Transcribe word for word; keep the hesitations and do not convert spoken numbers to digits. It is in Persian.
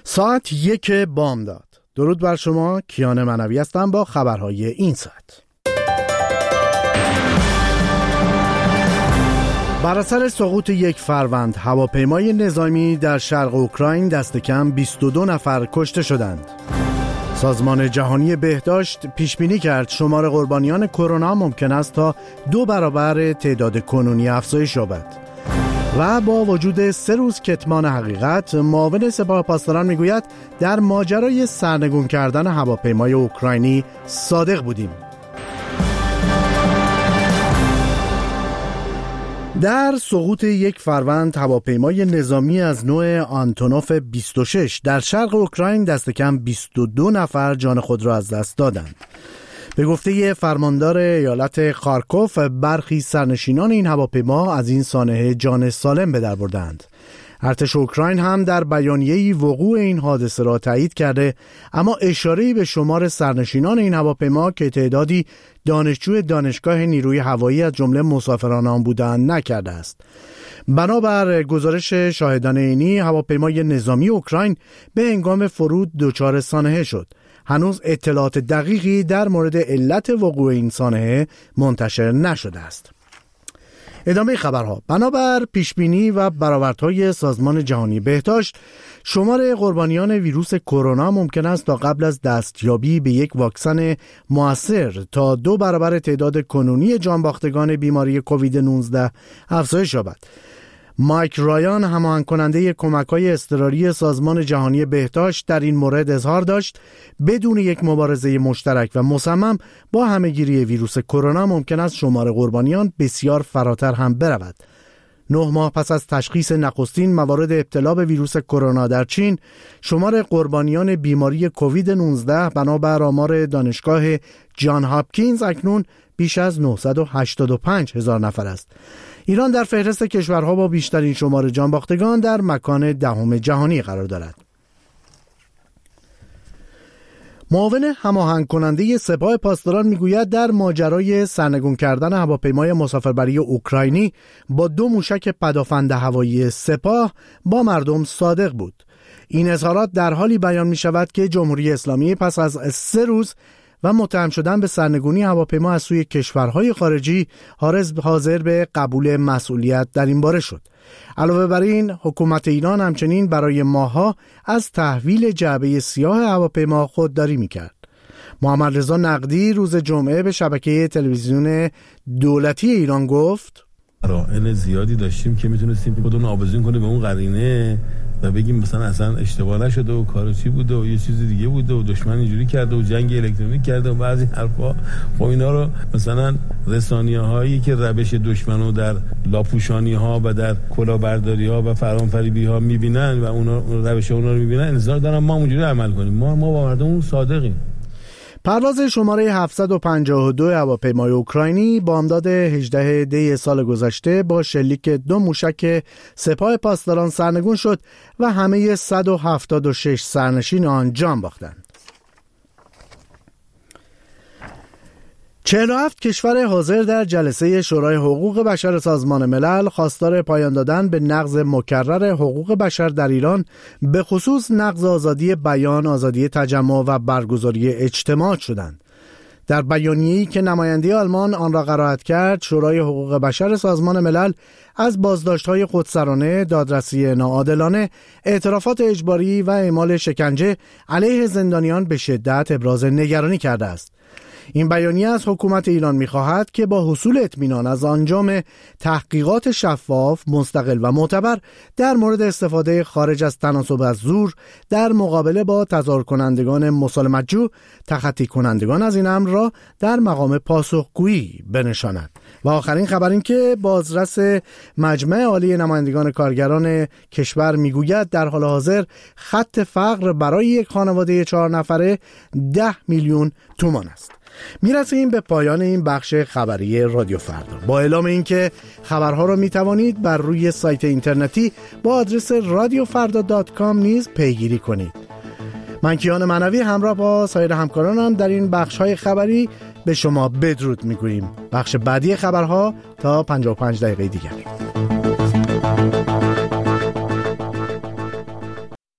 ساعت یک بامداد. درود بر شما، کیان منوی هستم با خبرهای این ساعت. بر اثر سقوط یک فروند هواپیمای نظامی در شرق اوکراین دست کم بیست و دو نفر کشته شدند. سازمان جهانی بهداشت پیش بینی کرد شمار قربانیان کرونا ممکن است تا دو برابر تعداد کنونی افزایش یابد. و با وجود سه روز کتمان حقیقت، معاون سپاه پاسداران میگوید در ماجرای سرنگون کردن هواپیمای اوکراینی صادق بودیم. در سقوط یک فروند هواپیمای نظامی از نوع آنتونوف بیست و شش در شرق اوکراین دست کم بیست و دو نفر جان خود را از دست دادند. به گفته فرماندار ایالت خارکوف، برخی سرنشینان این هواپیما از این سانحه جان سالم به در بردند. ارتش اوکراین هم در بیانیه‌ای وقوع این حادثه را تایید کرده، اما اشاره‌ای به شمار سرنشینان این هواپیما که تعدادی دانشجوی دانشگاه نیروی هوایی از جمله مسافران آن بودند نکرده است. بنابر گزارش شاهدان عینی، هواپیمای نظامی اوکراین به هنگام فرود دچار سانحه شد. هنوز اطلاعات دقیقی در مورد علت وقوع این سانحه منتشر نشده است. ادامه خبرها. بنابر پیشبینی و برآوردهای سازمان جهانی بهداشت، شمار قربانیان ویروس کرونا ممکن است تا قبل از دستیابی به یک واکسن مؤثر تا دو برابر تعداد کنونی جانباختگان بیماری کووید نوزده افزایش یابد. مایک رایان، هماهنگ کننده کمک‌های اضطراری سازمان جهانی بهداشت، در این مورد اظهار داشت بدون یک مبارزه مشترک و مصمم با همه‌گیری ویروس کرونا ممکن است شمار قربانیان بسیار فراتر هم برود. نه ماه پس از تشخیص نخستین موارد ابتلا به ویروس کرونا در چین، شمار قربانیان بیماری کووید نوزده بنابر آمار دانشگاه جان هاپکینز اکنون بیش از نهصد و هشتاد و پنج هزار نفر است. ایران در فهرست کشورها با بیشترین شمار جانباختگان در مکان دهم جهانی قرار دارد. معاون هماهنگ کننده سپاه پاسداران میگوید در ماجرای سرنگون کردن هواپیمای مسافربری اوکراینی با دو موشک پدافند هوایی سپاه با مردم صادق بود. این اظهارات در حالی بیان می شود که جمهوری اسلامی پس از سه روز و متهم شدن به سرنگونی هواپیما از سوی کشورهای خارجی حاضر به قبول مسئولیت در این باره شد. علاوه بر این، حکومت ایران همچنین برای ماه‌ها از تحویل جعبه سیاه هواپیما خودداری می‌کرد. محمد رضا نقدی روز جمعه به شبکه تلویزیون دولتی ایران گفت: رائل زیادی داشتیم که میتونستیم خودمون آویزون کنیم به اون قرینه و بگیم مثلا اصلا اشتباه نشده و کار چی بوده و یه چیز دیگه بوده و دشمن اینجوری کرده و جنگ الکترونیک کرده و بعضی حرفا. خب اینا رو مثلا رسانیه‌هایی که روش دشمنو در لاپوشانی‌ها و در کلاهبرداری‌ها و فرامفریبی‌ها می‌بینن و اونا روش اونا رو می‌بینن، انتظار دارن ما اونجوری عمل کنیم. ما ما با مردم صادقیم. پرواز شماره هفتصد و پنجاه و دو هواپیمای اوکراینی بامداد هجدهم دی سال گذشته با شلیک دو موشک سپاه پاسداران سرنگون شد و همه صد و هفتاد و شش سرنشین آن جان باختند. چهل و هفت کشور حاضر در جلسه شورای حقوق بشر سازمان ملل خواستار پایان دادن به نقض مکرر حقوق بشر در ایران، به خصوص نقض آزادی بیان، آزادی تجمع و برگزاری اجتماع شدند. در بیانیه‌ای که نماینده آلمان آن را قرائت کرد، شورای حقوق بشر سازمان ملل از بازداشت‌های خودسرانه، دادرسی ناعادلانه، اعترافات اجباری و اعمال شکنجه علیه زندانیان به شدت ابراز نگرانی کرده است. این بیانیه از حکومت ایران می‌خواهد که با حصول اطمینان از انجام تحقیقات شفاف، مستقل و معتبر در مورد استفاده خارج از تناسب از زور در مقابله با تظاهر کنندگان مسالمت‌جو، تخطی کنندگان از این امر را در مقام پاسخگویی بنشاند. و آخرین خبر این که بازرس مجمع عالی نمایندگان کارگران کشور میگوید در حال حاضر خط فقر برای یک خانواده چهار نفره ده میلیون تومان است. میرسیم به پایان این بخش خبری رادیو فردا. با اعلام اینکه خبرها را میتوانید بر روی سایت اینترنتی با آدرس رادیو فردا دات کام نیز پیگیری کنید. من کیان منوی همراه با سایر همکارانم در این بخش‌های خبری به شما بدرود میگوییم. بخش بعدی خبرها تا پنجاه و پنج دقیقه دیگر.